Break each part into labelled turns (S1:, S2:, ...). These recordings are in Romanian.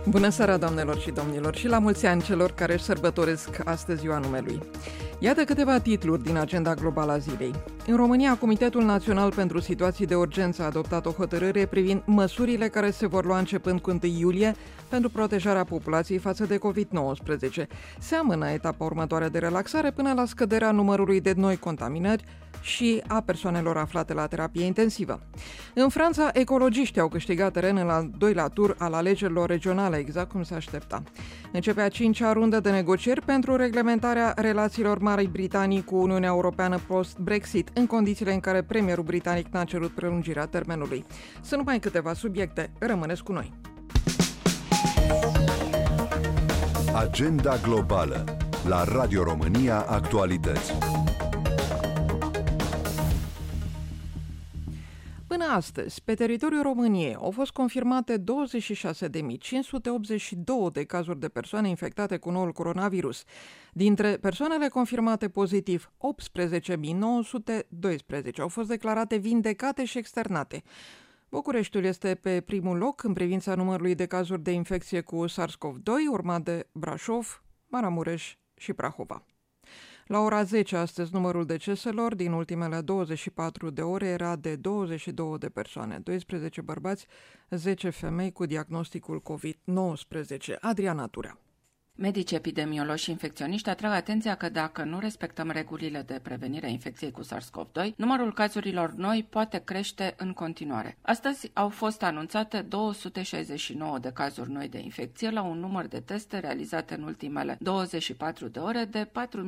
S1: Bună seara, doamnelor și domnilor, și la mulți ani celor care își sărbătoresc astăzi ziua numelui. Iată câteva titluri din agenda globală a zilei. În România, Comitetul Național pentru Situații de Urgență a adoptat o hotărâre privind măsurile care se vor lua începând cu 1 iulie pentru protejarea populației față de COVID-19. Se amână etapa următoare de relaxare până la scăderea numărului de noi contaminări și a persoanelor aflate la terapie intensivă. În Franța, ecologiștii au câștigat teren în al doilea tur al alegerilor regionale, exact cum se aștepta. Începe a 5-a rundă de negocieri pentru reglementarea relațiilor Marii Britanii cu Uniunea Europeană post-Brexit, în condițiile în care premierul britanic n-a cerut prelungirea termenului. Sunt numai câteva subiecte, rămâneți cu noi.
S2: Agenda globală la Radio România Actualități.
S1: Până astăzi, pe teritoriul României au fost confirmate 26.582 de cazuri de persoane infectate cu noul coronavirus. Dintre persoanele confirmate pozitiv, 18.912 au fost declarate vindecate și externate. Bucureștiul este pe primul loc în privința numărului de cazuri de infecție cu SARS-CoV-2, urmat de Brașov, Maramureș și Prahova. La ora 10 astăzi, numărul deceselor din ultimele 24 de ore era de 22 de persoane, 12 bărbați, 10 femei cu diagnosticul COVID-19. Adriana Turea.
S3: Medici, epidemiologi și infecționiști atrag atenția că dacă nu respectăm regulile de prevenire a infecției cu SARS-CoV-2, numărul cazurilor noi poate crește în continuare. Astăzi au fost anunțate 269 de cazuri noi de infecție la un număr de teste realizate în ultimele 24 de ore de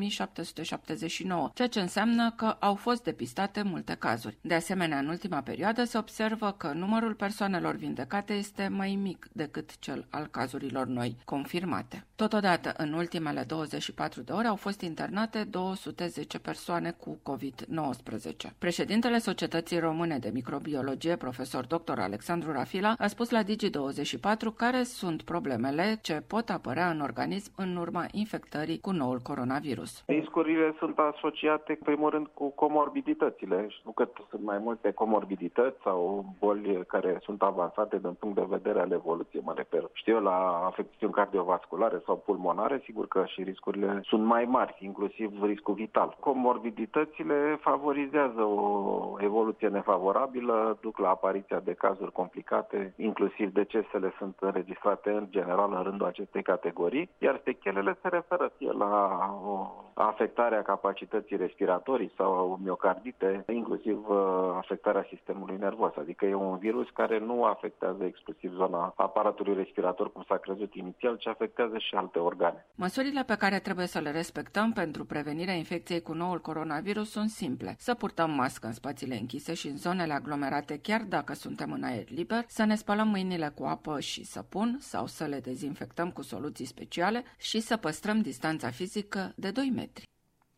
S3: 4779, ceea ce înseamnă că au fost depistate multe cazuri. De asemenea, în ultima perioadă se observă că numărul persoanelor vindecate este mai mic decât cel al cazurilor noi confirmate. Totodată, în ultimele 24 de ore au fost internate 210 persoane cu COVID-19. Președintele Societății Române de Microbiologie, profesor dr. Alexandru Rafila, a spus la Digi24 care sunt problemele ce pot apărea în organism în urma infectării cu noul coronavirus.
S4: Riscurile sunt asociate, în primul rând, cu comorbiditățile. Știu că sunt mai multe comorbidități sau boli care sunt avansate din punct de vedere al evoluției, mă refer. Știu eu, la afecțiuni cardiovasculare sau pulmonare, sigur că și riscurile sunt mai mari, inclusiv riscul vital. Comorbiditățile favorizează o evoluție nefavorabilă, duc la apariția de cazuri complicate, inclusiv decesele sunt înregistrate în general în rândul acestei categorii, iar sechelele se referă fie la o afectare a capacității respiratorii sau miocardite, inclusiv afectarea sistemului nervos, adică e un virus care nu afectează exclusiv zona aparatului respirator, cum s-a crezut inițial, ci afectează și alte organe.
S3: Măsurile pe care trebuie să le respectăm pentru prevenirea infecției cu noul coronavirus sunt simple. Să purtăm mască în spațiile închise și în zonele aglomerate chiar dacă suntem în aer liber, să ne spălăm mâinile cu apă și săpun sau să le dezinfectăm cu soluții speciale și să păstrăm distanța fizică de 2 metri.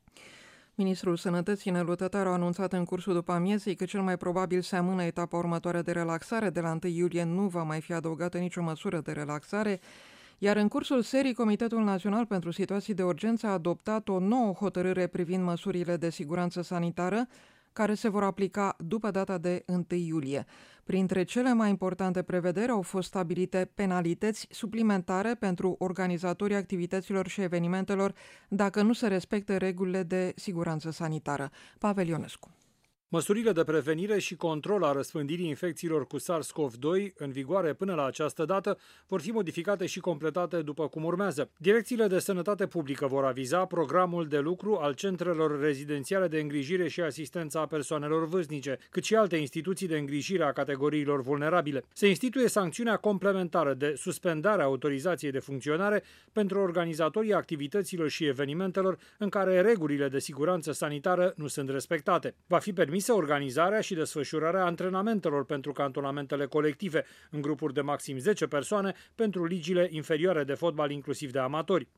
S1: Ministrul Sănătății, Nelu Tătaru, a anunțat în cursul după amiezii că cel mai probabil se amână etapa următoare de relaxare. De la 1 iulie nu va mai fi adăugată nicio măsură de relaxare, iar în cursul serii, Comitetul Național pentru Situații de Urgență a adoptat o nouă hotărâre privind măsurile de siguranță sanitară, care se vor aplica după data de 1 iulie. Printre cele mai importante prevederi au fost stabilite penalități suplimentare pentru organizatorii activităților și evenimentelor dacă nu se respectă regulile de siguranță sanitară. Pavel Ionescu.
S5: Măsurile de prevenire și control a răspândirii infecțiilor cu SARS-CoV-2, în vigoare până la această dată, vor fi modificate și completate după cum urmează. Direcțiile de sănătate publică vor aviza programul de lucru al centrelor rezidențiale de îngrijire și asistență a persoanelor vârstnice, cât și alte instituții de îngrijire a categoriilor vulnerabile. Se instituie sancțiunea complementară de suspendare a autorizației de funcționare pentru organizatorii activităților și evenimentelor în care regulile de siguranță sanitară nu sunt respectate. Va fi permisă organizarea și desfășurarea antrenamentelor pentru cantonamentele colective în grupuri de maxim 10 persoane pentru ligile inferioare de fotbal, inclusiv de amatori.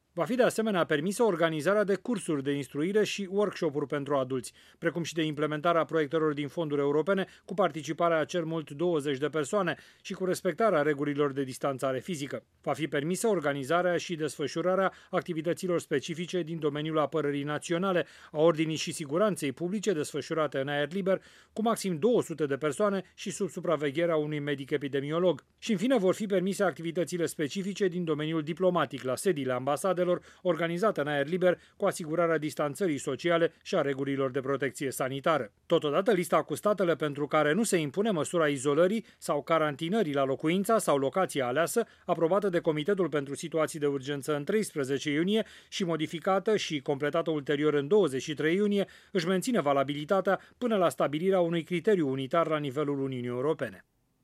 S5: Va fi de asemenea permisă organizarea de cursuri de instruire și workshop-uri pentru adulți, precum și de implementarea proiectelor din fonduri europene cu participarea a cel mult 20 de persoane și cu respectarea regulilor de distanțare fizică. Va fi permisă organizarea și desfășurarea activităților specifice din domeniul apărării naționale, a ordinii și siguranței publice desfășurate în aer liber, cu maxim 200 de persoane și sub supravegherea unui medic epidemiolog. Și în fine vor fi permise activitățile specifice din domeniul diplomatic la sediile ambasadelor organizate în aer liber cu asigurarea distanțării sociale și a regulilor de protecție sanitară. Totodată, lista cu statele pentru care nu se impune măsura izolării sau carantinării la locuința sau locația aleasă, aprobată de Comitetul pentru Situații de Urgență în 13 iunie și modificată și completată ulterior în 23 iunie, își menține valabilitatea până la stabilirea unui criteriu unitar la nivelul Uniunii Europene.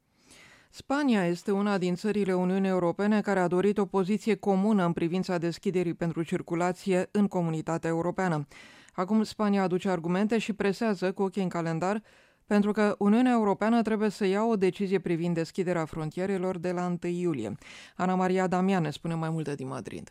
S1: Spania este una din țările Uniunii Europene care a dorit o poziție comună în privința deschiderii pentru circulație în Comunitatea Europeană. Acum Spania aduce argumente și presează cu ochii în calendar pentru că Uniunea Europeană trebuie să ia o decizie privind deschiderea frontierelor de la 1 iulie. Ana Maria Damian ne spune mai multe din Madrid.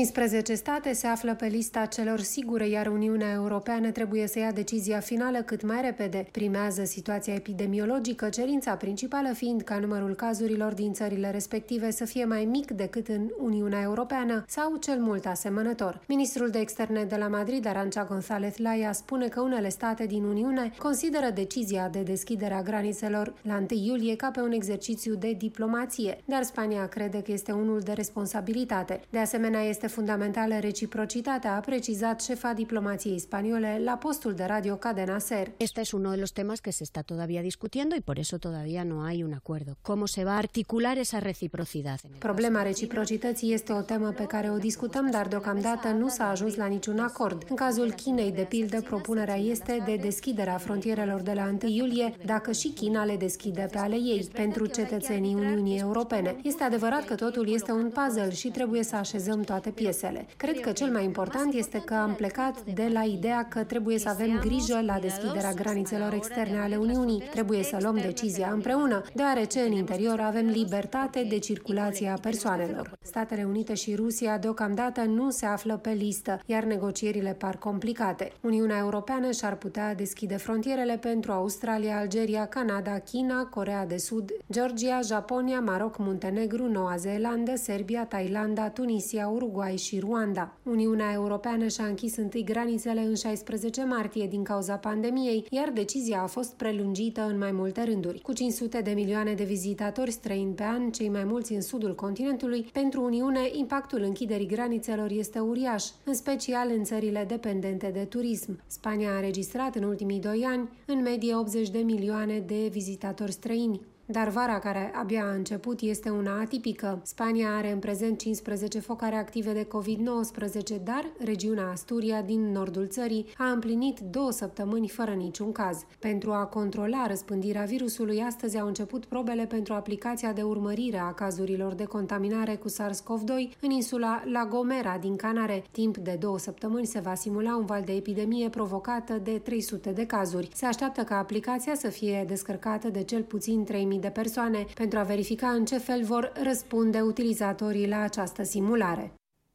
S6: 15 state se află pe lista celor sigure, iar Uniunea Europeană trebuie să ia decizia finală cât mai repede. Primează situația epidemiologică, cerința principală fiind ca numărul cazurilor din țările respective să fie mai mic decât în Uniunea Europeană sau cel mult asemănător. Ministrul de Externe de la Madrid, Arantxa González Laya, spune că unele state din Uniune consideră decizia de deschidere a granițelor la 1 iulie ca pe un exercițiu de diplomație, dar Spania crede că este unul de responsabilitate. De asemenea, este fundamentală reciprocitatea, a precizat șefa diplomației spaniole la postul de radio Cadena SER.
S7: Este es uno de los temas que se está todavía discutiendo y por eso todavía no hay un acuerdo. ¿Cómo se va a articular esa reciprocidad?
S6: Problema reciprocității este o temă pe care o discutăm, dar deocamdată nu s-a ajuns la niciun acord. În cazul Chinei, de pildă, propunerea este de deschiderea frontierelor de la 1 iulie, dacă și China le deschide pe ale ei, pentru cetățenii Uniunii Europene. Este adevărat că totul este un puzzle și trebuie să așezăm toate piesele. Cred că cel mai important este că am plecat de la ideea că trebuie să avem grijă la deschiderea granițelor externe ale Uniunii. Trebuie să luăm decizia împreună, deoarece în interior avem libertate de circulație a persoanelor. Statele Unite și Rusia deocamdată nu se află pe listă, iar negocierile par complicate. Uniunea Europeană și-ar putea deschide frontierele pentru Australia, Algeria, Canada, China, Coreea de Sud, Georgia, Japonia, Maroc, Muntenegru, Noua Zeelandă, Serbia, Thailanda, Tunisia, Uruguay și Rwanda. Uniunea Europeană și-a închis întâi granițele în 16 martie din cauza pandemiei, iar decizia a fost prelungită în mai multe rânduri. Cu 500 de milioane de vizitatori străini pe an, cei mai mulți în sudul continentului, pentru Uniune, impactul închiderii granițelor este uriaș, în special în țările dependente de turism. Spania a înregistrat în ultimii 2 ani, în medie 80 de milioane de vizitatori străini. Dar vara care abia a început este una atipică. Spania are în prezent 15 focare active de COVID-19, dar regiunea Asturia din nordul țării a împlinit 2 săptămâni fără niciun caz. Pentru a controla răspândirea virusului, astăzi au început probele pentru aplicația de urmărire a cazurilor de contaminare cu SARS-CoV-2 în insula La Gomera din Canare. Timp de 2 săptămâni se va simula un val de epidemie provocată de 300 de cazuri. Se așteaptă ca aplicația să fie descărcată de cel puțin 3.000 de persoane pentru a verifica în ce fel vor răspunde utilizatorii la această simulare.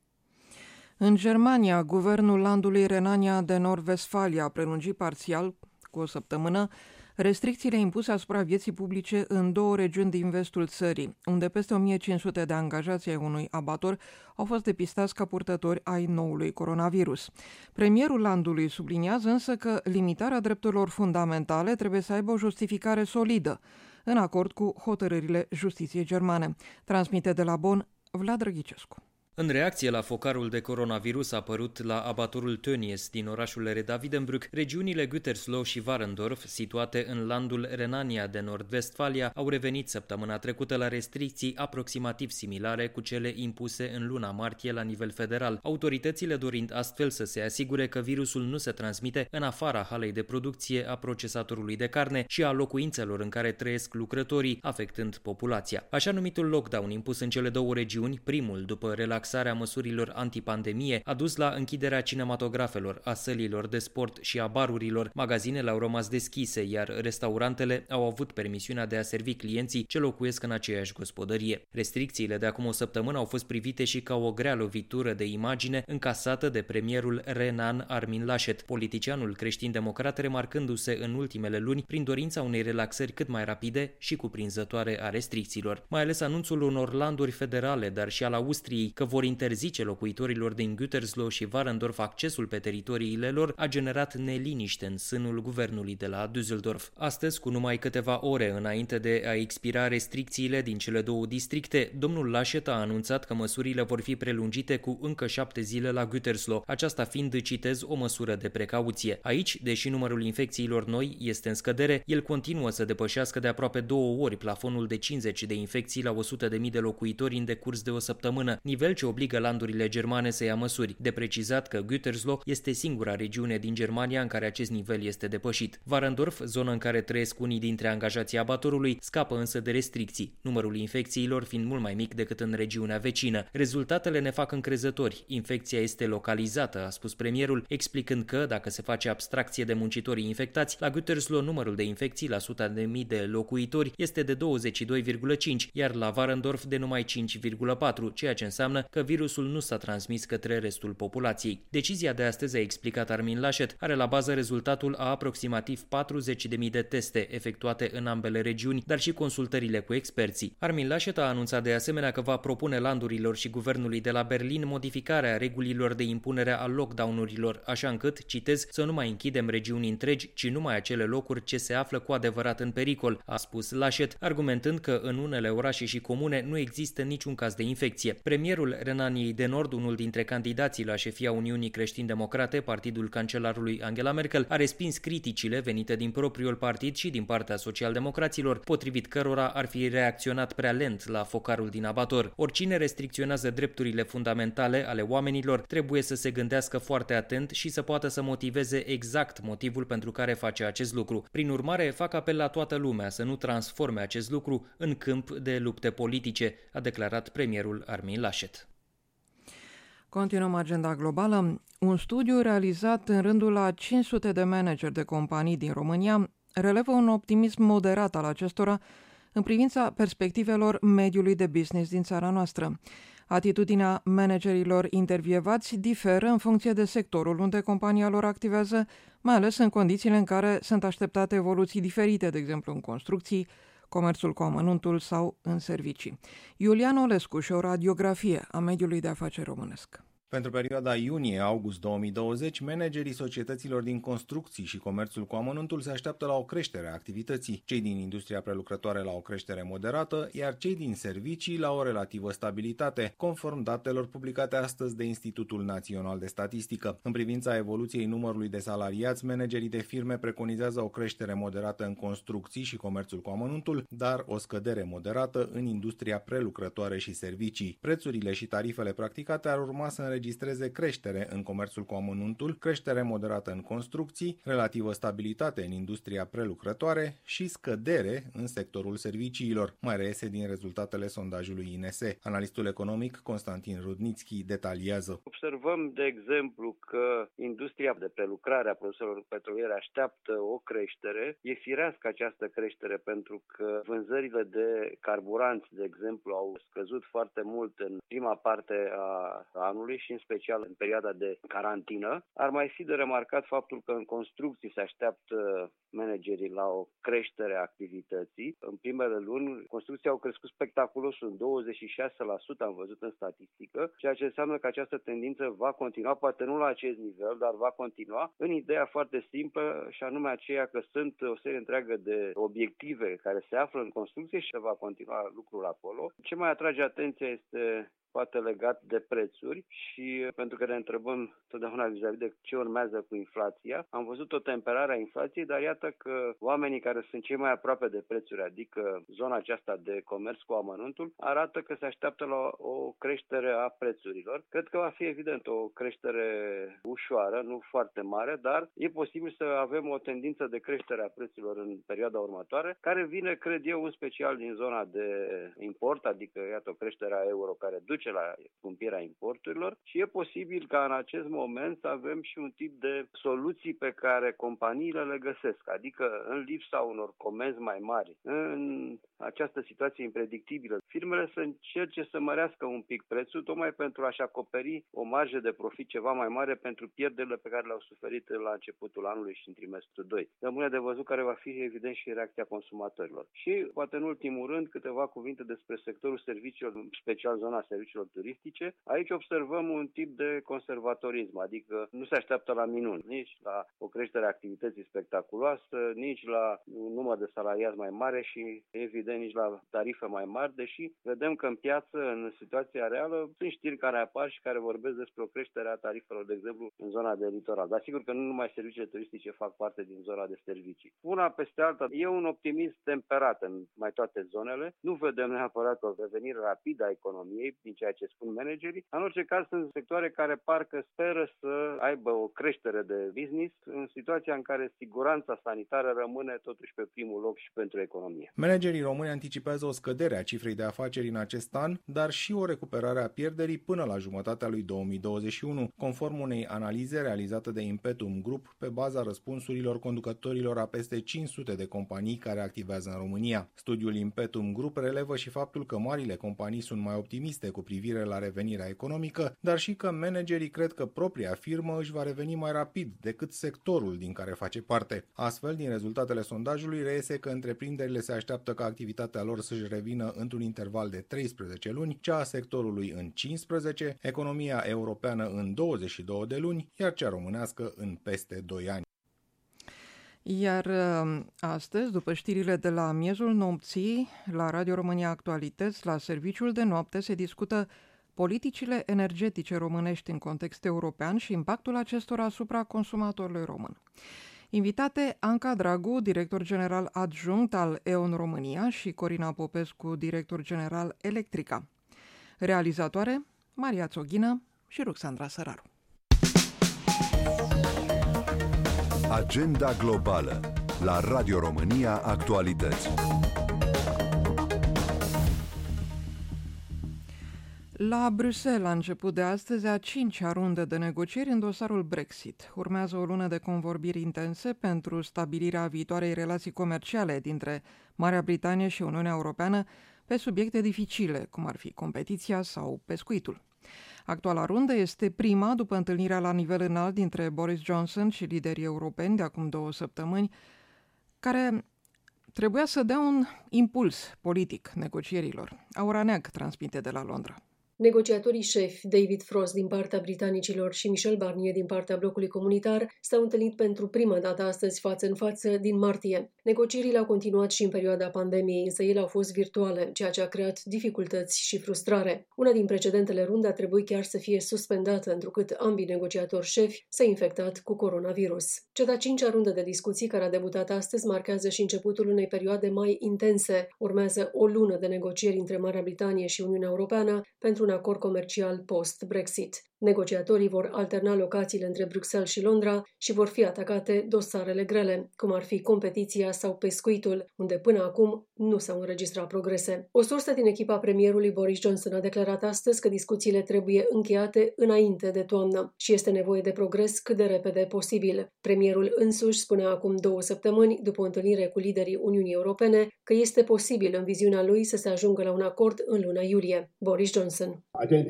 S1: În Germania, guvernul landului Renania de Nord-Vestfalia a prelungit parțial, cu o săptămână, restricțiile impuse asupra vieții publice în 2 regiuni din vestul țării, unde peste 1500 de angajați ai unui abator au fost depistați ca purtători ai noului coronavirus. Premierul landului subliniază însă că limitarea drepturilor fundamentale trebuie să aibă o justificare solidă, în acord cu hotărârile justiției germane. Transmite de la Bonn Vlad Drăghicescu.
S8: În reacție la focarul de coronavirus apărut la abatorul Tönnies din orașul Reda-Wiedenbrück, regiunile Gütersloh și Warendorf, situate în landul Renania de Nord-Vestfalia, au revenit săptămâna trecută la restricții aproximativ similare cu cele impuse în luna martie la nivel federal, autoritățile dorind astfel să se asigure că virusul nu se transmite în afara halei de producție a procesatorului de carne și a locuințelor în care trăiesc lucrătorii, afectând populația. Așa numitul lockdown impus în cele 2 regiuni, primul după relaxarea relaxarea măsurilor antipandemie a dus la închiderea cinematografelor, a sălilor de sport și a barurilor. Magazinele au rămas deschise, iar restaurantele au avut permisiunea de a servi clienții ce locuiesc în aceeași gospodărie. Restricțiile de acum o săptămână au fost privite și ca o grea lovitură de imagine încasată de premierul renan Armin Laschet, politicianul creștin-democrat remarcându-se în ultimele luni prin dorința unei relaxări cât mai rapide și cuprinzătoare a restricțiilor. Mai ales anunțul unor landuri federale, dar și al Austriei, că vor interzice locuitorilor din Gütersloh și Warendorf accesul pe teritoriile lor, a generat neliniște în sânul guvernului de la Düsseldorf. Astăzi, cu numai câteva ore înainte de a expira restricțiile din cele două districte, domnul Laschet a anunțat că măsurile vor fi prelungite cu încă 7 zile la Gütersloh, aceasta fiind, citez, o măsură de precauție. Aici, deși numărul infecțiilor noi este în scădere, el continuă să depășească de aproape 2 ori plafonul de 50 de infecții la 100.000 de locuitori în decurs de o săptămână, nivel ce obligă landurile germane să ia măsuri. De precizat că Gütersloh este singura regiune din Germania în care acest nivel este depășit. Warendorf, zonă în care trăiesc unii dintre angajații abatorului, scapă însă de restricții, numărul infecțiilor fiind mult mai mic decât în regiunea vecină. Rezultatele ne fac încrezători. Infecția este localizată, a spus premierul, explicând că, dacă se face abstracție de muncitorii infectați, la Gütersloh numărul de infecții la 100.000 de locuitori este de 22,5, iar la Warendorf de numai 5,4, ceea ce înseamnă că virusul nu s-a transmis către restul populației. Decizia de astăzi, a explicat Armin Laschet, are la bază rezultatul a aproximativ 40.000 de teste efectuate în ambele regiuni, dar și consultările cu experții. Armin Laschet a anunțat de asemenea că va propune landurilor și guvernului de la Berlin modificarea regulilor de impunere a lockdown-urilor, așa încât, citez, să nu mai închidem regiuni întregi, ci numai acele locuri ce se află cu adevărat în pericol, a spus Laschet, argumentând că în unele orașe și comune nu există niciun caz de infecție. Premierul Renaniei de Nord, unul dintre candidații la șefia Uniunii Creștin-Democrate, partidul cancelarului Angela Merkel, a respins criticile venite din propriul partid și din partea socialdemocraților, potrivit cărora ar fi reacționat prea lent la focarul din abator. Oricine restricționează drepturile fundamentale ale oamenilor trebuie să se gândească foarte atent și să poată să motiveze exact motivul pentru care face acest lucru. Prin urmare, fac apel la toată lumea să nu transforme acest lucru în câmp de lupte politice, a declarat premierul Armin Laschet.
S1: Continuăm agenda globală. Un studiu realizat în rândul a 500 de manageri de companii din România relevă un optimism moderat al acestora în privința perspectivelor mediului de business din țara noastră. Atitudinea managerilor intervievați diferă în funcție de sectorul unde compania lor activează, mai ales în condițiile în care sunt așteptate evoluții diferite, de exemplu în construcții, comerțul cu amănuntul sau în servicii. Iulian Olescu și o radiografie a mediului de afaceri românesc.
S9: Pentru perioada iunie-august 2020, managerii societăților din construcții și comerțul cu amănuntul se așteaptă la o creștere a activității, cei din industria prelucrătoare la o creștere moderată, iar cei din servicii la o relativă stabilitate, conform datelor publicate astăzi de Institutul Național de Statistică. În privința evoluției numărului de salariați, managerii de firme preconizează o creștere moderată în construcții și comerțul cu amănuntul, dar o scădere moderată în industria prelucrătoare și servicii. Prețurile și tarifele practicate ar urma să înregistreze creștere în comerțul cu amănuntul, creștere moderată în construcții, relativă stabilitate în industria prelucrătoare și scădere în sectorul serviciilor, mai reiese din rezultatele sondajului INS. Analistul economic Constantin Rudnițchi detaliază.
S10: Observăm, de exemplu, că industria de prelucrare a produselor petroliere așteaptă o creștere. E firească această creștere pentru că vânzările de carburanți, de exemplu, au scăzut foarte mult în prima parte a anului și în special în perioada de carantină. Ar mai fi de remarcat faptul că în construcții se așteaptă managerii la o creștere a activității. În primele luni, construcții au crescut spectaculos, în 26% am văzut în statistică, ceea ce înseamnă că această tendință va continua, poate nu la acest nivel, dar va continua în ideea foarte simplă și anume aceea că sunt o serie întreagă de obiective care se află în construcție și va continua lucrul acolo. Ce mai atrage atenția este poate legat de prețuri și pentru că ne întrebăm totdeauna vis-a-vis de ce urmează cu inflația. Am văzut o temperare a inflației, dar iată că oamenii care sunt cei mai aproape de prețuri, adică zona aceasta de comerț cu amănuntul, arată că se așteaptă la o creștere a prețurilor. Cred că va fi evident o creștere ușoară, nu foarte mare, dar e posibil să avem o tendință de creștere a prețurilor în perioada următoare, care vine, cred eu, în special din zona de import, adică iată o creștere a euro care duce duce la scumpirea importurilor și e posibil ca în acest moment să avem și un tip de soluții pe care companiile le găsesc, adică în lipsa unor comenzi mai mari, în această situație impredictibilă, firmele să încerce să mărească un pic prețul, tocmai pentru a-și acoperi o marjă de profit ceva mai mare pentru pierderile pe care le-au suferit la începutul anului și în trimestrul 2. Rămâne de văzut care va fi, evident, și reacția consumatorilor. Și, poate în ultimul rând, câteva cuvinte despre sectorul serviciilor, special zona serviciilor turistice. Aici observăm un tip de conservatorism, adică nu se așteaptă la minuni, nici la o creștere a activității spectaculoasă, nici la un număr de salariați mai mare și, evident, nici la tarife mai mari, deși vedem că în piață, în situația reală, sunt știri care apar și care vorbesc despre o creștere a tarifelor, de exemplu, în zona de litoral. Dar sigur că nu numai serviciile turistice fac parte din zona de servicii. Una peste alta, e un optimism temperat în mai toate zonele. Nu vedem neapărat o revenire rapidă a economiei, din ceea ce spun managerii. În orice caz, sunt sectoare care parcă speră să aibă o creștere de business în situația în care siguranța sanitară rămâne totuși pe primul loc și pentru economie.
S9: Managerii români anticipează o scădere a cifrei de afaceri în acest an, dar și o recuperare a pierderii până la jumătatea lui 2021, conform unei analize realizate de Impetum Group pe baza răspunsurilor conducătorilor a peste 500 de companii care activează în România. Studiul Impetum Group relevă și faptul că marile companii sunt mai optimiste cu privire la revenirea economică, dar și că managerii cred că propria firmă își va reveni mai rapid decât sectorul din care face parte. Astfel, din rezultatele sondajului reiese că întreprinderile se așteaptă ca activitatea lor să-și revină într-un interval de 13 luni, cea a sectorului în 15, economia europeană în 22 de luni, iar cea românească în peste 2 ani.
S1: Iar astăzi, după știrile de la miezul nopții, la Radio România Actualități, la serviciul de noapte, se discută politicile energetice românești în context european și impactul acestora asupra consumatorului român. Invitate Anca Dragu, director general adjunct al E.ON România, și Corina Popescu, director general Electrica. Realizatoare Maria Țoghină și Ruxandra Săraru.
S2: Agenda globală la Radio România Actualități.
S1: La Bruxelles a început de astăzi a 5-a rundă de negocieri în dosarul Brexit. Urmează o lună de convorbiri intense pentru stabilirea viitoarei relații comerciale dintre Marea Britanie și Uniunea Europeană pe subiecte dificile, cum ar fi competiția sau pescuitul. Actuala rundă este prima după întâlnirea la nivel înalt dintre Boris Johnson și liderii europeni de acum 2 săptămâni, care trebuia să dea un impuls politic negocierilor. Aura Neag transmite de la Londra.
S11: Negociatorii șefi David Frost din partea britanicilor și Michel Barnier din partea blocului comunitar s-au întâlnit pentru prima dată astăzi față în față din martie. Negocierile au continuat și în perioada pandemiei, însă ele au fost virtuale, ceea ce a creat dificultăți și frustrare. Una din precedentele runde a trebuit chiar să fie suspendată, întrucât ambii negociatori șefi s-au infectat cu coronavirus. Cea de-a 5-a rundă de discuții, care a debutat astăzi, marchează și începutul unei perioade mai intense. Urmează o lună de negocieri între Marea Britanie și Uniunea Europeană pentru un acord comercial post-Brexit. Negociatorii vor alterna locațiile între Bruxelles și Londra și vor fi atacate dosarele grele, cum ar fi competiția sau pescuitul, unde până acum nu s-au înregistrat progrese. O sursă din echipa premierului Boris Johnson a declarat astăzi că discuțiile trebuie încheiate înainte de toamnă și este nevoie de progres cât de repede posibil. Premierul însuși spunea acum 2 săptămâni, după o întâlnire cu liderii Uniunii Europene, că este posibil în viziunea lui să se ajungă la un acord în luna iulie. Boris Johnson.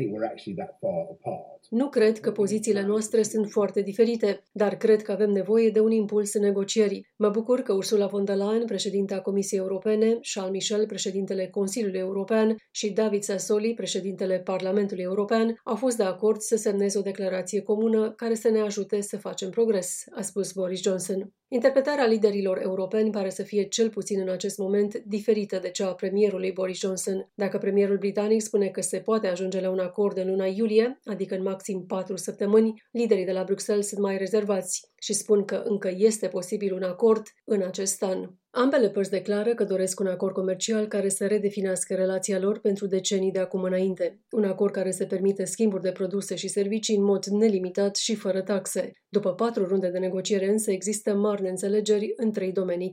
S11: Nu cred că pozițiile noastre sunt foarte diferite, dar cred că avem nevoie de un impuls în negocieri. Mă bucur că Ursula von der Leyen, președinta Comisiei Europene, Charles Michel, președintele Consiliului European și David Sassoli, președintele Parlamentului European, au fost de acord să semneze o declarație comună care să ne ajute să facem progres, a spus Boris Johnson. Interpretarea liderilor europeni pare să fie cel puțin în acest moment diferită de cea a premierului Boris Johnson. Dacă premierul britanic spune că se poate ajunge la un acord în luna iulie, adică în maxim 4 săptămâni, liderii de la Bruxelles sunt mai rezervați și spun că încă este posibil un acord în acest an. Ambele părți declară că doresc un acord comercial care să redefinească relația lor pentru decenii de acum înainte. Un acord care să permite schimburi de produse și servicii în mod nelimitat și fără taxe. După 4 runde de negociere însă există mari neînțelegeri în 3 domenii cheie.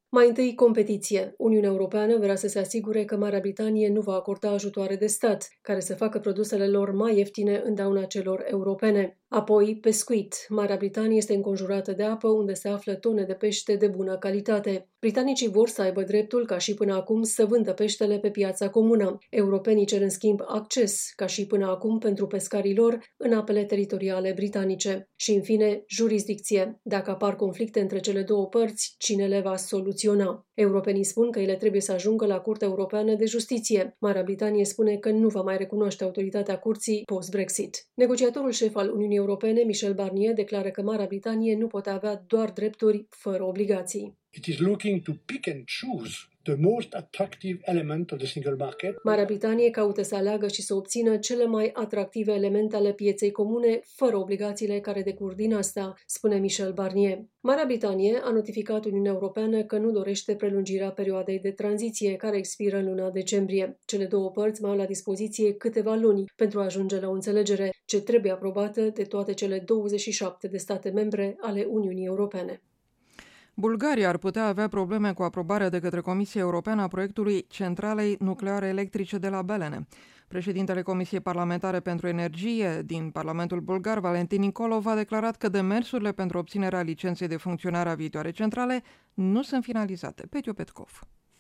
S11: Mai întâi, competiție. Uniunea Europeană vrea să se asigure că Marea Britanie nu va acorda ajutoare de stat, care să facă produsele lor mai ieftine în dauna celor europene. Apoi, pescuit. Marea Britanie este înconjurată de apă unde se află tone de pește de bună calitate. Britanicii vor să aibă dreptul, ca și până acum, să vândă peștele pe piața comună. Europenii cer în schimb acces, ca și până acum pentru pescarii lor, în apele teritoriale britanice. Și, în fine, jurisdicție. Dacă apar conflicte între cele două părți, cine le va soluționa? Europenii spun că ele trebuie să ajungă la Curtea Europeană de Justiție. Marea Britanie spune că nu va mai recunoaște autoritatea curții post-Brexit. Negociatorul șef al Uniunii Europene, Michel Barnier, declară că Marea Britanie nu poate avea doar drepturi fără obligații.
S12: It is looking to pick and choose the most attractive element of the single market.
S11: Marea Britanie caută să aleagă și să obțină cele mai atractive elemente ale pieței comune, fără obligațiile care decurg din asta, spune Michel Barnier. Marea Britanie a notificat Uniunea Europeană că nu dorește prelungirea perioadei de tranziție, care expiră în luna decembrie. Cele două părți mai au la dispoziție câteva luni pentru a ajunge la o înțelegere, ce trebuie aprobată de toate cele 27 de state membre ale Uniunii Europene.
S1: Bulgaria ar putea avea probleme cu aprobarea de către Comisia Europeană a proiectului centralei nucleare electrice de la Belene. Președintele Comisiei Parlamentare pentru Energie din Parlamentul Bulgar, Valentin Nicolov, a declarat că demersurile pentru obținerea licenței de funcționare a viitoarei centrale nu sunt finalizate. Petiu Petkov.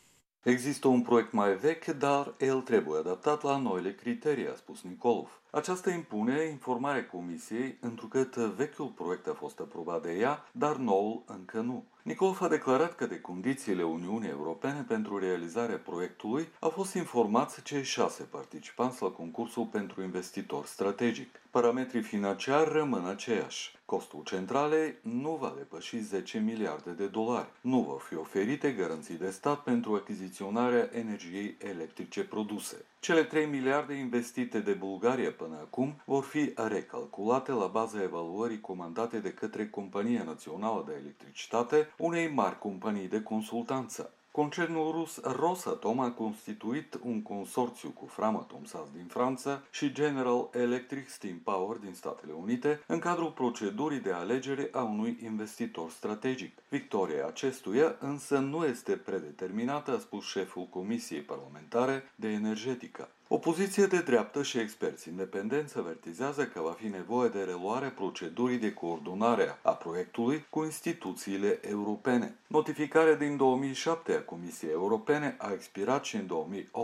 S13: Există un proiect mai vechi, dar el trebuie adaptat la noile criterii, a spus Nicolov. Aceasta impune informarea Comisiei, întrucât vechiul proiect a fost aprobat de ea, dar noul încă nu. Nicolov a declarat că de condițiile Uniunii Europene pentru realizarea proiectului au fost informați cei 6 participanți la concursul pentru investitor strategic. Parametrii financiari rămân aceiași. Costul centralei nu va depăși 10 miliarde de dolari. Nu vor fi oferite garanții de stat pentru achiziționarea energiei electrice produse. Cele 3 miliarde investite de Bulgaria până acum vor fi recalculate la baza evaluării comandate de către Compania Națională de Electricitate, unei mari companii de consultanță. Concernul rus Rosatom a constituit un consorțiu cu Framatome SAS din Franța și General Electric Steam Power din Statele Unite în cadrul procedurii de alegere a unui investitor strategic. Victoria acestuia însă nu este predeterminată, a spus șeful Comisiei Parlamentare de Energetică. Opoziția de dreaptă și experți independenți avertizează că va fi nevoie de reluarea procedurii de coordonare a proiectului cu instituțiile europene. Notificarea din 2007 a Comisiei Europene a expirat și în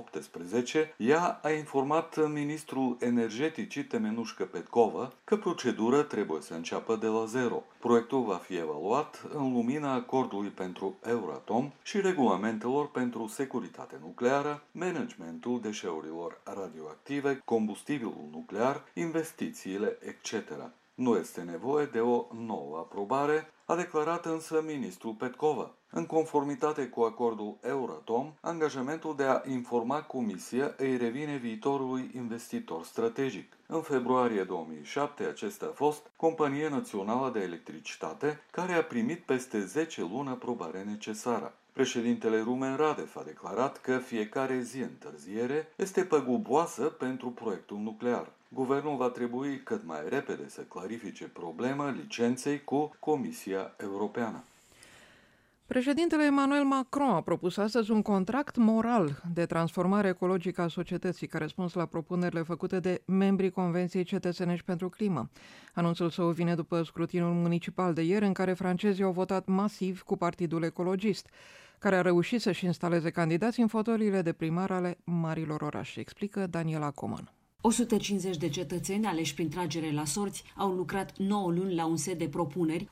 S13: 2018. Ea a informat ministrul energeticii Temenușka Petkova că procedura trebuie să înceapă de la zero. Proiectul va fi evaluat în lumina acordului pentru Euratom și regulamentelor pentru securitate nucleară, managementul deșeurilor radioactive, combustibilul nuclear, investițiile, etc. Nu este nevoie de o nouă aprobare, a declarat însă ministrul Petkova. În conformitate cu acordul Euratom, angajamentul de a informa Comisia îi revine viitorului investitor strategic. În februarie 2007, acesta a fost Compania Națională de Electricitate, care a primit peste 10 luni aprobarea necesară. Președintele Rumen Radev a declarat că fiecare zi întârziere este păguboasă pentru proiectul nuclear. Guvernul va trebui cât mai repede să clarifice problema licenței cu Comisia Europeană.
S1: Președintele Emmanuel Macron a propus astăzi un contract moral de transformare ecologică a societății, ca răspuns la propunerile făcute de membrii Convenției Cetățenești pentru Climă. Anunțul său vine după scrutinul municipal de ieri, în care francezii au votat masiv cu Partidul Ecologist, care a reușit să-și instaleze candidați în fotoliile de primar ale marilor orașe, explică Daniela Coman.
S14: 150 de cetățeni aleși prin tragere la sorți au lucrat 9 luni la un set de propuneri,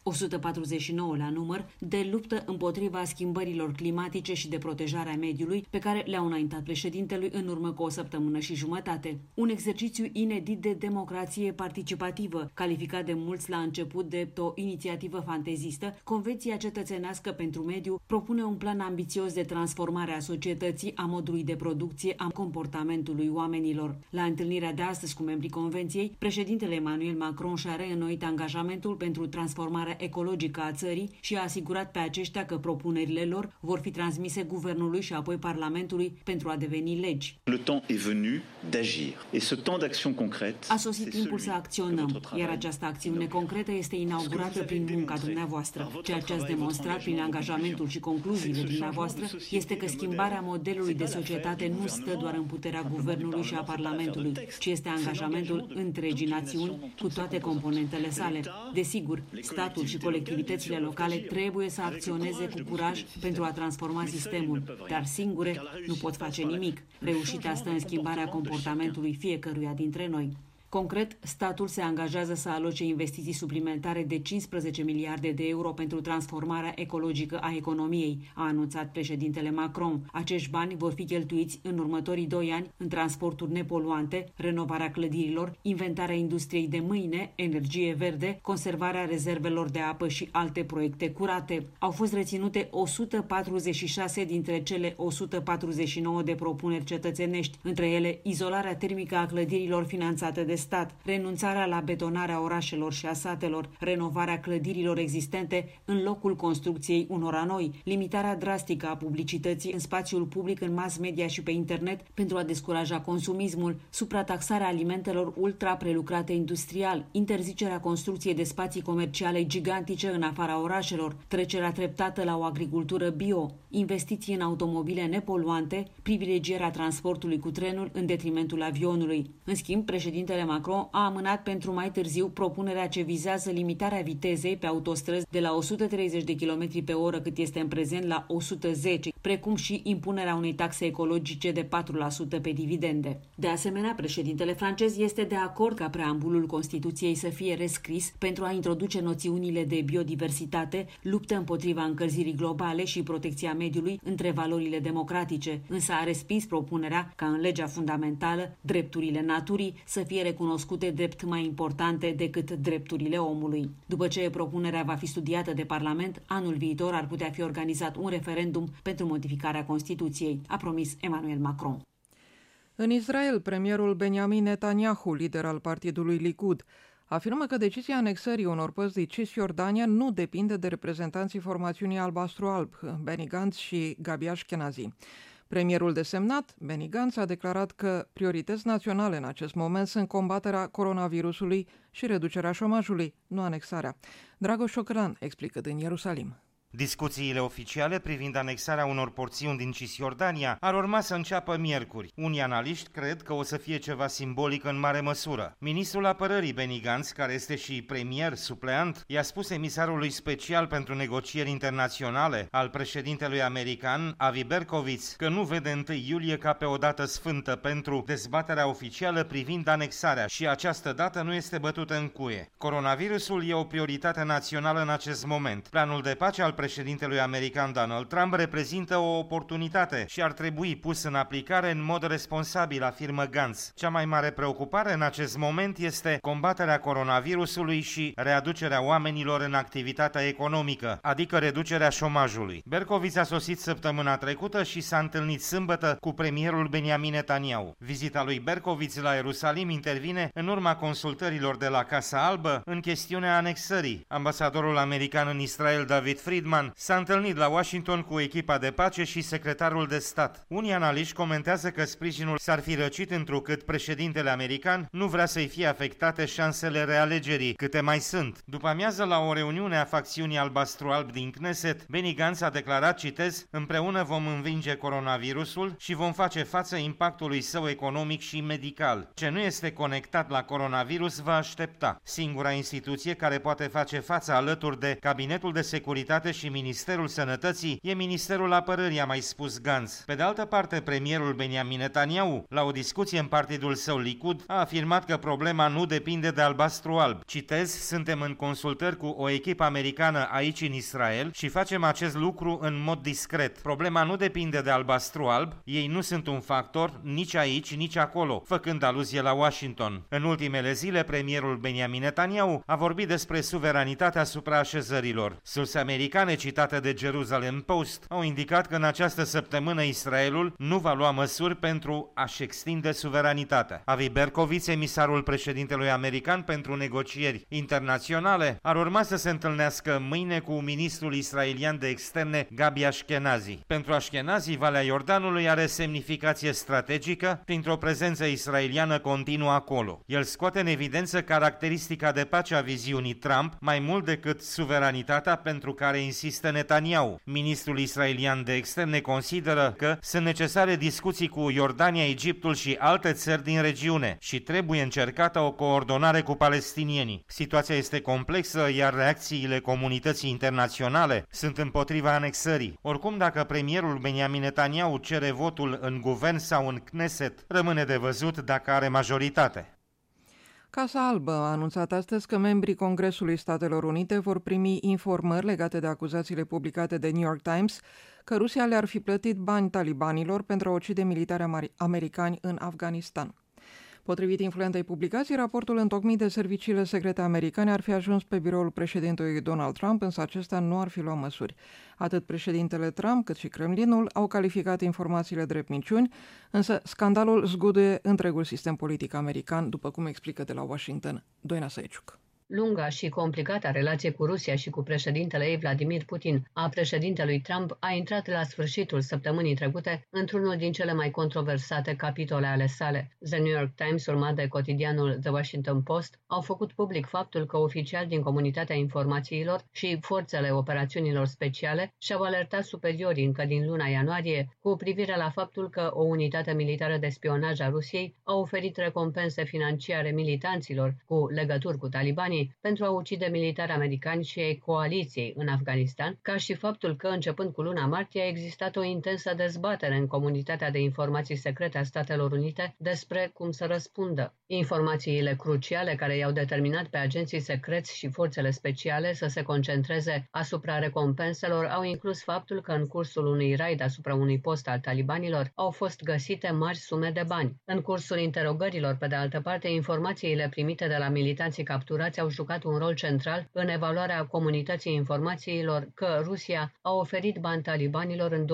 S14: 149 la număr, de luptă împotriva schimbărilor climatice și de protejarea mediului, pe care le-au înaintat președintelui în urmă cu o săptămână și jumătate. Un exercițiu inedit de democrație participativă, calificat de mulți la început de o inițiativă fantezistă, Convenția Cetățenească pentru Mediu propune un plan ambițios de transformare a societății, a modului de producție, a comportamentului oamenilor. La întâlnirea întâlnirea de astăzi cu membrii Convenției, președintele Emmanuel Macron și-a reînnoit angajamentul pentru transformarea ecologică a țării și a asigurat pe aceștia că propunerile lor vor fi transmise guvernului și apoi Parlamentului pentru a deveni legi.
S15: Le temps est venu d'agir. Et ce temps d'action concrète,
S14: a sosit timpul să acționăm, iar această acțiune concretă este inaugurată prin munca dumneavoastră. Ceea ce ați demonstrat prin angajamentul și concluziile dumneavoastră este că schimbarea modelului de societate nu stă doar în puterea guvernului și a Parlamentului, ci este angajamentul întregii națiuni cu toate componentele sale. Desigur, statul și colectivitățile locale trebuie să acționeze cu curaj pentru a transforma sistemul, dar singure nu pot face nimic. Reușita stă în schimbarea comportamentului fiecăruia dintre noi. Concret, statul se angajează să aloce investiții suplimentare de 15 miliarde de euro pentru transformarea ecologică a economiei, a anunțat președintele Macron. Acești bani vor fi cheltuiți în următorii 2 ani în transporturi nepoluante, renovarea clădirilor, inventarea industriei de mâine, energie verde, conservarea rezervelor de apă și alte proiecte curate. Au fost reținute 146 dintre cele 149 de propuneri cetățenești, între ele izolarea termică a clădirilor finanțate de stat, renunțarea la betonarea orașelor și a satelor, renovarea clădirilor existente în locul construcției unora noi, limitarea drastică a publicității în spațiul public, în mass media și pe internet pentru a descuraja consumismul, suprataxarea alimentelor ultra prelucrate industrial, interzicerea construcției de spații comerciale gigantice în afara orașelor, trecerea treptată la o agricultură bio, investiții în automobile nepoluante, privilegierea transportului cu trenul în detrimentul avionului. În schimb, președintele Macron a amânat pentru mai târziu propunerea ce vizează limitarea vitezei pe autostrăzi de la 130 de km pe oră cât este în prezent la 110, precum și impunerea unei taxe ecologice de 4% pe dividende. De asemenea, președintele francez este de acord ca preambulul Constituției să fie rescris pentru a introduce noțiunile de biodiversitate, luptă împotriva încălzirii globale și protecția mediului între valorile democratice, însă a respins propunerea ca în legea fundamentală drepturile naturii să fie recunoscute drept mai importante decât drepturile omului. După ce propunerea va fi studiată de Parlament, anul viitor ar putea fi organizat un referendum pentru modificarea Constituției, a promis Emmanuel Macron.
S1: În Israel, premierul Benjamin Netanyahu, lider al partidului Likud, afirmă că decizia anexării unor părți din Cisjordania nu depinde de reprezentanții formațiunii albastru-alb, Benny Gantz și Gabi Ashkenazi. Premierul desemnat, Benny Gantz, a declarat că priorități naționale în acest moment sunt combaterea coronavirusului și reducerea șomajului, nu anexarea. Dragoș Șocăran explică din Ierusalim.
S16: Discuțiile oficiale privind anexarea unor porțiuni din Cisjordania ar urma să înceapă miercuri. Unii analiști cred că o să fie ceva simbolic în mare măsură. Ministrul apărării Benny Gantz, care este și premier supleant, i-a spus emisarului special pentru negocieri internaționale al președintelui american, Avi Berkowitz, că nu vede 1 iulie ca pe o dată sfântă pentru dezbaterea oficială privind anexarea și această dată nu este bătută în cuie. Coronavirusul e o prioritate națională în acest moment. Planul de pace al președintelui american Donald Trump reprezintă o oportunitate și ar trebui pus în aplicare în mod responsabil, afirmă Gantz. Cea mai mare preocupare în acest moment este combaterea coronavirusului și readucerea oamenilor în activitatea economică, adică reducerea șomajului. Berkowitz a sosit săptămâna trecută și s-a întâlnit sâmbătă cu premierul Benjamin Netanyahu. Vizita lui Berkowitz la Ierusalim intervine în urma consultărilor de la Casa Albă în chestiunea anexării. Ambasadorul american în Israel, David Friedman, s-a întâlnit la Washington cu echipa de pace și secretarul de stat. Unii analiști comentează că sprijinul s-ar fi răcit întrucât președintele american nu vrea să-i fie afectate șansele realegerii, câte mai sunt. După amiază, la o reuniune a facțiunii albastru-alb din Knesset, Benny Gantz a declarat, citez, împreună vom învinge coronavirusul și vom face față impactului său economic și medical. Ce nu este conectat la coronavirus va aștepta. Singura instituție care poate face față alături de Cabinetul de Securitate și Ministerul Sănătății e Ministerul Apărării, a mai spus Gantz. Pe de altă parte, premierul Benjamin Netanyahu, la o discuție în partidul său Likud, a afirmat că problema nu depinde de albastru-alb. Citez, suntem în consultări cu o echipă americană aici în Israel și facem acest lucru în mod discret. Problema nu depinde de albastru-alb, ei nu sunt un factor nici aici, nici acolo, făcând aluzie la Washington. În ultimele zile, premierul Benjamin Netanyahu a vorbit despre suveranitatea asupra așezărilor. Surse americane americane citate de Jerusalem Post au indicat că în această săptămână Israelul nu va lua măsuri pentru a-și extinde suveranitatea. Avi Berkowitz, emisarul președintelui american pentru negocieri internaționale, ar urma să se întâlnească mâine cu ministrul israelian de externe Gabi Ashkenazi. Pentru Ashkenazi, Valea Iordanului are semnificație strategică printr-o prezență israeliană continuă acolo. El scoate în evidență caracteristica de pace a viziunii Trump mai mult decât suveranitatea pentru care insistă Netanyahu. Ministrul israelian de externe consideră că sunt necesare discuții cu Iordania, Egiptul și alte țări din regiune și trebuie încercată o coordonare cu palestinienii. Situația este complexă, iar reacțiile comunității internaționale sunt împotriva anexării. Oricum, dacă premierul Benjamin Netanyahu cere votul în guvern sau în Knesset, rămâne de văzut dacă are majoritate.
S1: Casa Albă a anunțat astăzi că membrii Congresului Statelor Unite vor primi informări legate de acuzațiile publicate de New York Times că Rusia le-ar fi plătit bani talibanilor pentru a ucide militari americani în Afganistan. Potrivit influentei publicații, raportul întocmit de serviciile secrete americane ar fi ajuns pe biroul președintelui Donald Trump, însă acesta nu ar fi luat măsuri. Atât președintele Trump cât și Kremlinul au calificat informațiile drept minciuni, însă scandalul zguduie întregul sistem politic american, după cum explică de la Washington Doina Săiciuc.
S17: Lunga și complicată relație cu Rusia și cu președintele ei Vladimir Putin a președintelui Trump a intrat la sfârșitul săptămânii trecute într-unul din cele mai controversate capitole ale sale. The New York Times, urmat de cotidianul The Washington Post, au făcut public faptul că oficiali din comunitatea informațiilor și forțele operațiunilor speciale și-au alertat superiorii încă din luna ianuarie cu privire la faptul că o unitate militară de spionaj a Rusiei a oferit recompense financiare militanților cu legături cu talibanii pentru a ucide militari americani și ai coaliției în Afganistan, ca și faptul că, începând cu luna martie, a existat o intensă dezbatere în comunitatea de informații secrete a Statelor Unite despre cum să răspundă. Informațiile cruciale care i-au determinat pe agenții secreți și forțele speciale să se concentreze asupra recompenselor au inclus faptul că în cursul unui raid asupra unui post al talibanilor au fost găsite mari sume de bani. În cursul interogărilor, pe de altă parte, informațiile primite de la militanții capturați au jucat un rol central în evaluarea comunității informațiilor că Rusia a oferit bani talibanilor în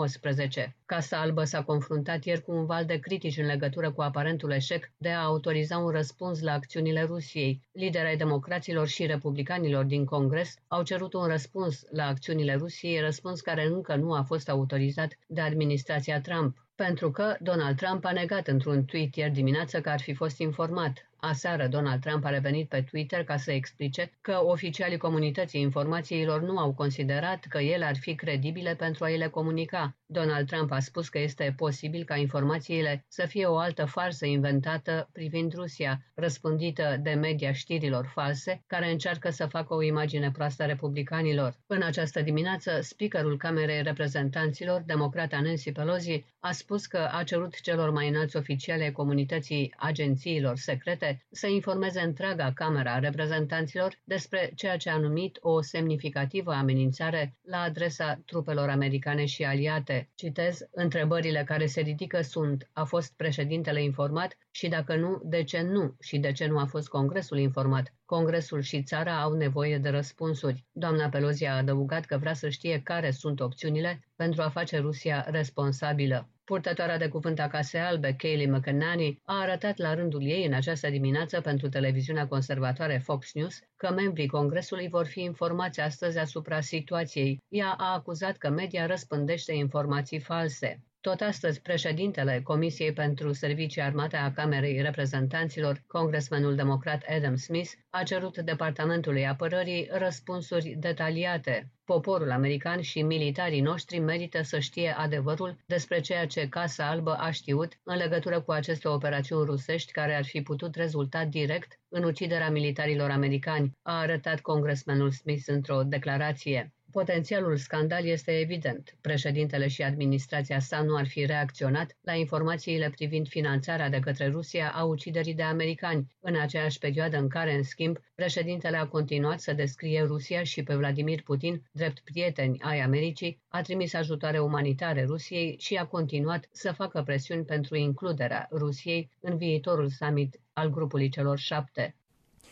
S17: 2019. Casa Albă s-a confruntat ieri cu un val de critici în legătură cu aparentul eșec de a autoriza un răspuns la acțiunile Rusiei. Liderii ai democraților și republicanilor din Congres au cerut un răspuns la acțiunile Rusiei, răspuns care încă nu a fost autorizat de administrația Trump. Pentru că Donald Trump a negat într-un tweet ieri dimineață că ar fi fost informat. Aseară, Donald Trump a revenit pe Twitter ca să explice că oficialii comunității informațiilor nu au considerat că ele ar fi credibile pentru a ele comunica. Donald Trump a spus că este posibil ca informațiile să fie o altă farsă inventată privind Rusia, răspândită de media știrilor false, care încearcă să facă o imagine proastă a republicanilor. În această dimineață, speakerul Camerei Reprezentanților, democrata Nancy Pelosi, a spus că a cerut celor mai înalți oficiali ai comunității agențiilor secrete să informeze întreaga Camera a Reprezentanților despre ceea ce a numit o semnificativă amenințare la adresa trupelor americane și aliate. Citez, întrebările care se ridică sunt: a fost președintele informat și dacă nu, de ce nu? Și de ce nu a fost Congresul informat? Congresul și țara au nevoie de răspunsuri. Doamna Pelosi a adăugat că vrea să știe care sunt opțiunile pentru a face Rusia responsabilă. Purtătoarea de cuvânt a Casei Albe, Kayleigh McEnany, a arătat la rândul ei în această dimineață pentru televiziunea conservatoare Fox News că membrii Congresului vor fi informați astăzi asupra situației. Ea a acuzat că media răspândește informații false. Tot astăzi, președintele Comisiei pentru Servicii Armate a Camerei Reprezentanților, congresmanul democrat Adam Smith, a cerut Departamentului Apărării răspunsuri detaliate. Poporul american și militarii noștri merită să știe adevărul despre ceea ce Casa Albă a știut în legătură cu aceste operațiuni rusești care ar fi putut rezulta direct în uciderea militarilor americani, a arătat congresmanul Smith într-o declarație. Potențialul scandal este evident. Președintele și administrația sa nu ar fi reacționat la informațiile privind finanțarea de către Rusia a uciderii de americani, în aceeași perioadă în care, în schimb, președintele a continuat să descrie Rusia și pe Vladimir Putin drept prieteni ai Americii, a trimis ajutoare umanitare Rusiei și a continuat să facă presiuni pentru includerea Rusiei în viitorul summit al grupului celor 7.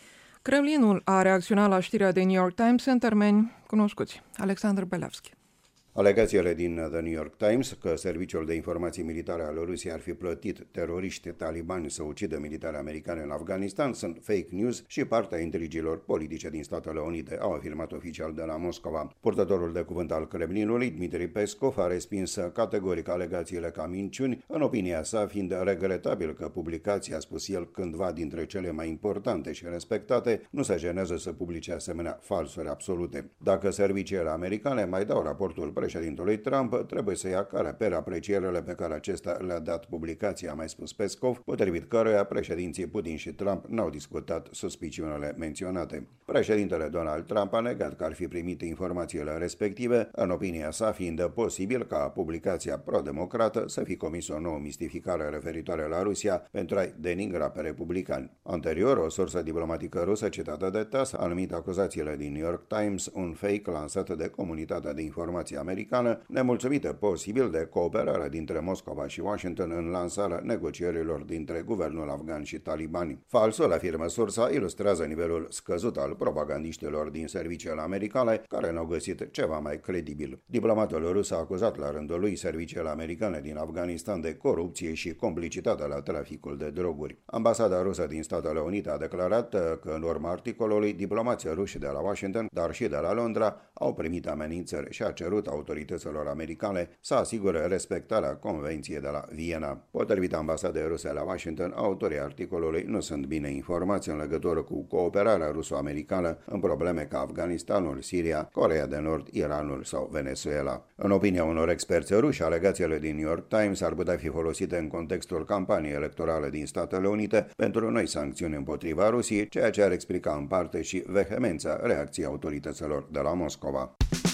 S1: Kremlinul a reacționat la știrea de New York Times în termeni cunoscuți. Alexandru Belevski.
S18: Alegațiile din The New York Times că Serviciul de Informații Militare al Rusiei ar fi plătit teroriști talibani să ucidă militari americani în Afganistan sunt fake news și partea intrigilor politice din Statele Unite, au afirmat oficial de la Moscova. Purtătorul de cuvânt al Kremlinului, Dmitri Peskov, a respins categoric alegațiile ca minciuni, în opinia sa fiind regretabil că publicația, a spus el, cândva dintre cele mai importante și respectate, nu se jenează să publice asemenea falsuri absolute. Dacă serviciile americane mai dau raportul președintelui Trump, trebuie să ia ca reper aprecierile pe care acesta le-a dat publicația, a mai spus Peskov, potrivit căruia președinții Putin și Trump n-au discutat suspiciunile menționate. Președintele Donald Trump a negat că ar fi primit informațiile respective, în opinia sa fiind posibil ca publicația pro-democrată să fi comis o nouă mistificare referitoare la Rusia pentru a-i denigra pe republicani. Anterior, o sursă diplomatică rusă citată de TASS a numit acuzațiile din New York Times un fake lansat de comunitatea de informații americană, nemulțumită posibil de cooperarea dintre Moscova și Washington în lansarea negocierilor dintre guvernul afgan și talibani. Falsul, afirmă sursa, ilustrează nivelul scăzut al propagandiștilor din serviciile americane, care n-au găsit ceva mai credibil. Diplomatul rus a acuzat la rândul lui serviciile americane din Afganistan de corupție și complicitate la traficul de droguri. Ambasada rusă din Statele Unite a declarat că în urma articolului, diplomații ruși de la Washington, dar și de la Londra, au primit amenințări și a cerut autorităților americane să asigure respectarea Convenției de la Viena. Potrivit ambasadei ruse la Washington, autorii articolului nu sunt bine informați în legătură cu cooperarea ruso-americană în probleme ca Afganistanul, Siria, Coreea de Nord, Iranul sau Venezuela. În opinia unor experți ruși, alegațiile din New York Times ar putea fi folosite în contextul campaniei electorale din Statele Unite pentru noi sancțiuni împotriva Rusiei, ceea ce ar explica în parte și vehemența reacției autorităților de la Moscova.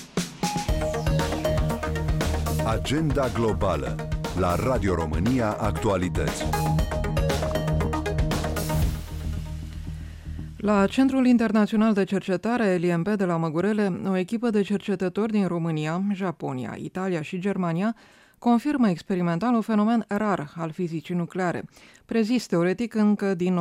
S2: Agenda globală la Radio România Actualități.
S1: La Centrul Internațional de Cercetare LIMP de la Măgurele, o echipă de cercetători din România, Japonia, Italia și Germania confirmă experimental un fenomen rar al fizicii nucleare, prezis teoretic încă din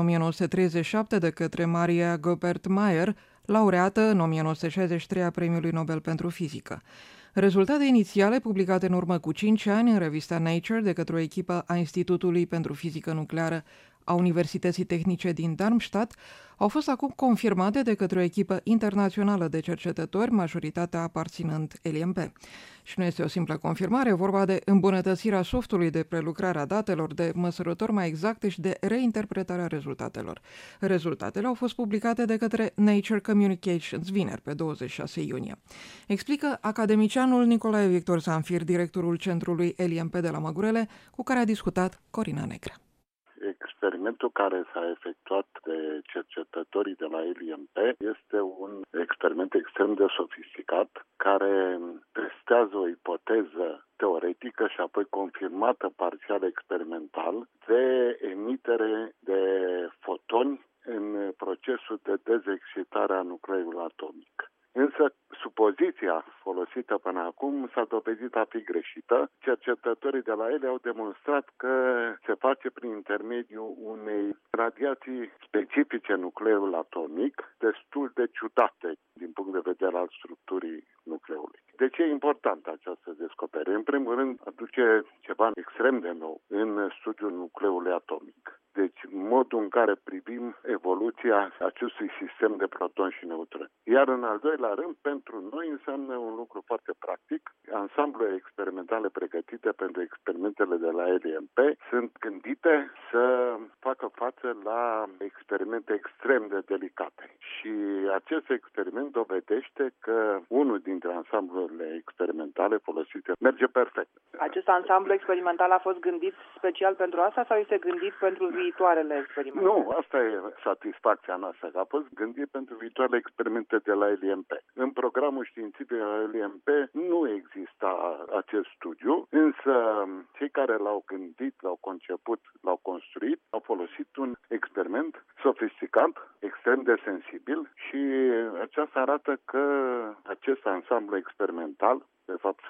S1: 1937 de către Maria Goeppert-Mayer, laureată în 1963 a Premiului Nobel pentru Fizică. Rezultate inițiale publicate în urmă cu 5 ani în revista Nature de către o echipă a Institutului pentru Fizică Nucleară a Universității Tehnice din Darmstadt au fost acum confirmate de către o echipă internațională de cercetători, majoritatea aparținând LIMP. Și nu este o simplă confirmare, e vorba de îmbunătățirea softului de prelucrare a datelor, de măsurători mai exacte și de reinterpretarea rezultatelor. Rezultatele au fost publicate de către Nature Communications vineri, pe 26 iunie. Explică academicianul Nicolae Victor Zanfir, directorul centrului LIMP de la Măgurele, cu care a discutat Corina Negre.
S19: Experimentul care s-a efectuat de cercetătorii de la LIMP este un experiment extrem de sofisticat care testează o ipoteză teoretică și apoi confirmată parțial experimental de emitere de fotoni în procesul de dezexcitare a nucleului atomic. Însă, supoziția folosită până acum s-a dovedit a fi greșită. Cercetătorii de la ele au demonstrat că se face prin intermediul unei radiații specifice nucleului atomic, destul de ciudate din punct de vedere al structurii nucleului. De ce e importantă această descoperire? În primul rând, aduce ceva extrem de nou în studiul nucleului atomic. Deci, modul în care privim evoluția acestui sistem de protoni și neutroni. Iar în al doilea rând, pentru noi înseamnă un lucru foarte practic. Ansamblurile experimentale pregătite pentru experimentele de la LIMP sunt gândite să facă față la experimente extrem de delicate. Și acest experiment dovedește că unul dintre ansamblurile experimentale folosite merge perfect.
S20: Acest ansamblu experimental a fost gândit special pentru asta sau este gândit pentru viitoarele experimente?
S19: Nu, asta e satisfacția noastră. A fost gândit pentru viitoarele experimente de la LIMP. În programul științific de la LIMP nu exista acest studiu, însă cei care l-au gândit, l-au conceput, l-au construit, au folosit un experiment sofisticat, extrem de sensibil și aceasta arată că acest ansamblu experimental, de fapt sunt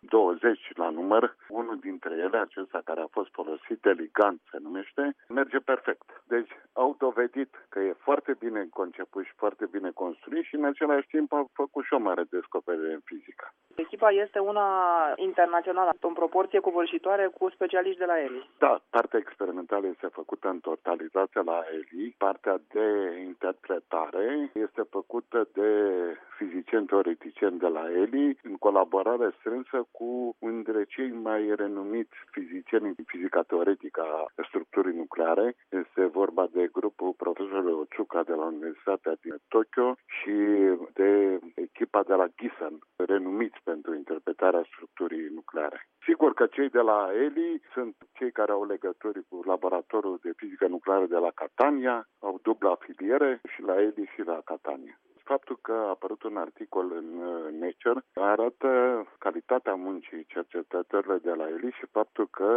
S19: 20 la număr. Unul dintre ele, acesta care a fost folosit, Elegant se numește, merge perfect. Deci au dovedit că e foarte bine conceput și foarte bine construit și în același timp au făcut și o mare descoperire în fizică.
S20: Echipa este una internațională, în proporție covârșitoare cu specialiști de la ELI.
S19: Da, partea experimentală este făcută în totalitate la ELI. Partea de interpretare este făcută de fizicieni teoreticieni de la ELI, în colaborare strânsă cu unul dintre cei mai renumiți fizicieni în fizica teoretică a structurii nucleare. Este vorba de grupul profesorului Otsuka de la Universitatea din Tokyo și de echipa de la Gießen, renumiți pentru interpretarea structurii nucleare. Sigur că cei de la ELI sunt cei care au legături cu laboratorul de fizică nucleară de la Catania, au dubla afiliere și la ELI și la Catania. Faptul că a apărut un articol în Nature arată calitatea muncii cercetătorilor de la ELI și faptul că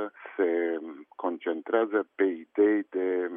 S19: se concentrează pe idei de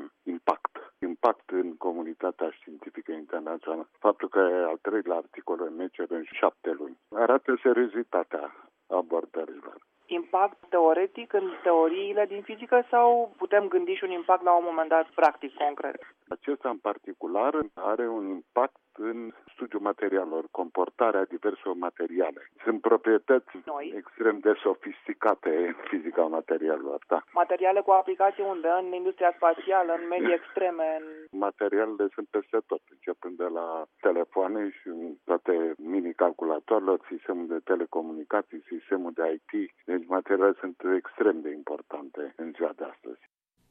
S19: impact în comunitatea științifică internațională. Faptul că al treilea articol în Nature în 7 luni arată seriozitatea abordărilor.
S20: Impact teoretic în teoriile din fizică sau putem gândi și un impact la un moment dat practic, concret?
S19: Acesta în particular are un impact în studiul materialelor, comportarea diverselor materiale. Sunt proprietăți extrem de sofisticate în fizica materialelor, da.
S20: Materiale cu aplicații unde? În industria spațială, în medii extreme?
S19: Materialele sunt peste tot, începând de la telefoane și toate mini-calculatoarele, sistemul de telecomunicații, sistemul de IT. Deci materialele sunt extrem de importante în ziua de astăzi.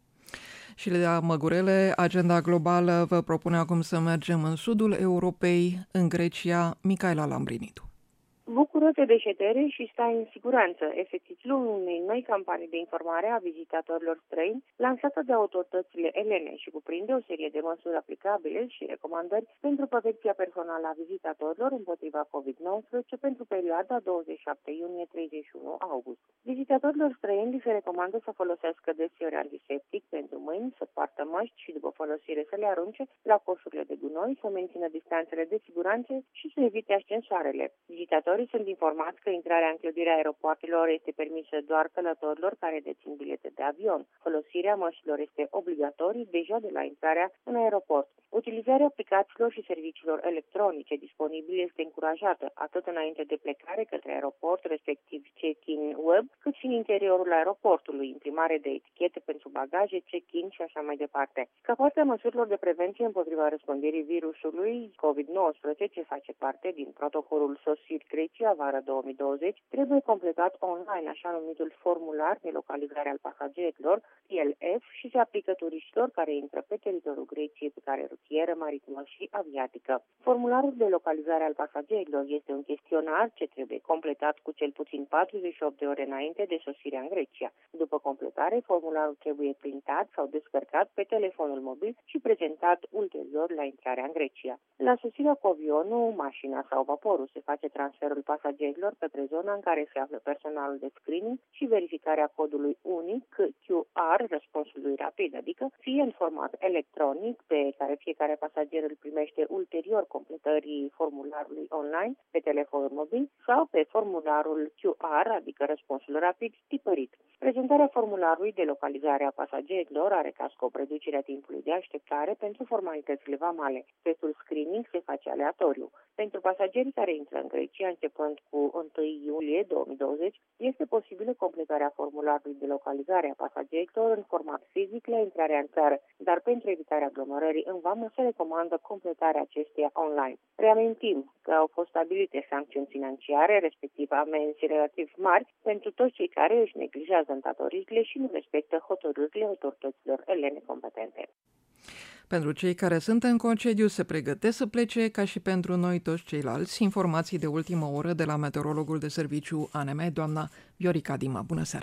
S1: Și la Măgurele, agenda globală vă propune acum să mergem în sudul Europei, în Grecia, Micaela Lambrinitu.
S21: Bucură-te de ședere și stai în siguranță, este titlul unei noi campanii de informare a vizitatorilor străini lansată de autoritățile elene și cuprinde o serie de măsuri aplicabile și recomandări pentru protecția personală a vizitatorilor împotriva COVID-19 pentru perioada 27 iunie-31 august. Vizitatorilor străini li se recomandă să folosească deseori antiseptic pentru mâini, să poartă măști și după folosire să le arunce la coșurile de gunoi, să mențină distanțele de siguranță și să evite ascensoarele. Vizitatorii sunt informați că intrarea în clădirea aeroporturilor este permisă doar călătorilor care dețin bilete de avion. Folosirea măștilor este obligatorie deja de la intrarea în aeroport. Utilizarea aplicațiilor și serviciilor electronice disponibile este încurajată, atât înainte de plecare către aeroport, respectiv check-in web, cât și în interiorul aeroportului, imprimare de etichete pentru bagaje, check-in și așa mai departe. Ca parte a măsurilor de prevenție împotriva răspândirii virusului COVID-19, ce face parte din protocolul SOSIR Grecia vară 2020, trebuie completat online așa numitul formular de localizare al pasagerilor, PLF, și se aplică turiștilor care intră pe teritoriul Greciei pe cale rutieră, maritimă și aviatică. Formularul de localizare al pasagerilor este un chestionar ce trebuie completat cu cel puțin 48 de ore înainte de sosirea în Grecia. După completare, formularul trebuie printat sau descărcat pe telefonul mobil și prezentat ulterior la intrarea în Grecia. La sosirea cu avionul, mașina sau vaporul se face transferul pasagerilor către zona în care se află personalul de screening și verificarea codului unic QR, răspunsului rapid, adică fie în format electronic pe care fiecare pasager îl primește ulterior completării formularului online pe telefonul mobil sau pe formularul QR, adică răspunsul rapid tipărit. Prezentarea formularului de localizare a pasagerilor are ca scop reducerea timpului de așteptare pentru formalitățile vamale. Testul screening se face aleatoriu. Pentru pasagerii care intră în Grecia începând cu 1 iulie 2020, este posibilă completarea formularului de localizare a pasagerilor în format fizic la intrarea în țară, dar pentru evitarea aglomerării în vamă se recomandă completarea acesteia online. Reamintim că au fost stabilite sancțiuni financiare, respectiv amenzi relativ mari, pentru toți cei care își neglijează îndatoririle și nu respectă hotărârile autorităților elene competente.
S1: Pentru cei care sunt în concediu, se pregătesc să plece, ca și pentru noi toți ceilalți. Informații de ultimă oră de la meteorologul de serviciu ANM, doamna Viorica Dima. Bună seara!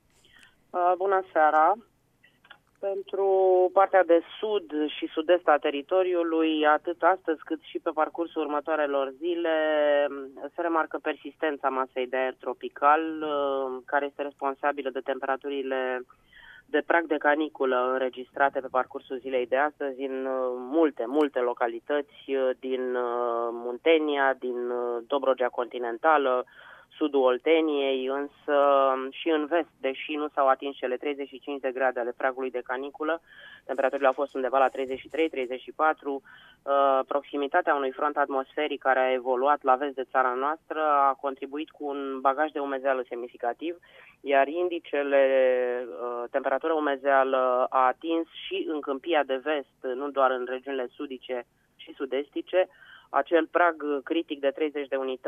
S20: Bună seara! Pentru partea de sud și sud-est a teritoriului, atât astăzi cât și pe parcursul următoarelor zile, se remarcă persistența masei de aer tropical, care este responsabilă de temperaturile de prag de caniculă înregistrate pe parcursul zilei de astăzi în multe localități din Muntenia, din Dobrogea continentală, sudul Olteniei, însă și în vest, deși nu s-au atins cele 35 de grade ale pragului de caniculă, temperaturile au fost undeva la 33-34, proximitatea unui front atmosferic care a evoluat la vest de țara noastră a contribuit cu un bagaj de umezeală semnificativ, iar indicele temperatură umezeală a atins și în câmpia de vest, nu doar în regiunile sudice și sud-estice, acel prag critic de 80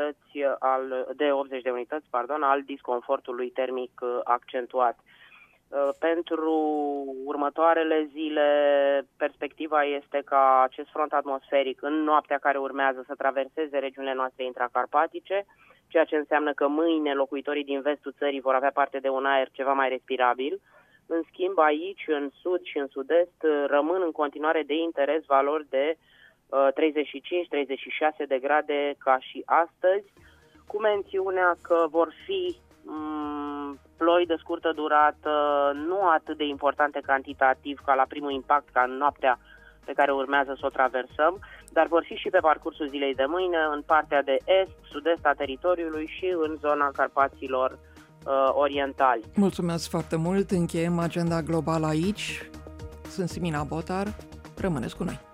S20: de unități al disconfortului termic accentuat. Pentru următoarele zile, perspectiva este ca acest front atmosferic în noaptea care urmează să traverseze regiunile noastre intracarpatice, ceea ce înseamnă că mâine locuitorii din vestul țării vor avea parte de un aer ceva mai respirabil. În schimb, aici, în sud și în sud-est, rămân în continuare de interes valori de 35-36 de grade ca și astăzi, cu mențiunea că vor fi ploi de scurtă durată, nu atât de importante cantitativ ca la primul impact, ca în noaptea pe care urmează să o traversăm, dar vor fi și pe parcursul zilei de mâine în partea de est, sud-est a teritoriului și în zona Carpaților orientali.
S1: Mulțumesc foarte mult, încheiem agenda globală aici. Sunt Simina Botar, rămâneți cu noi.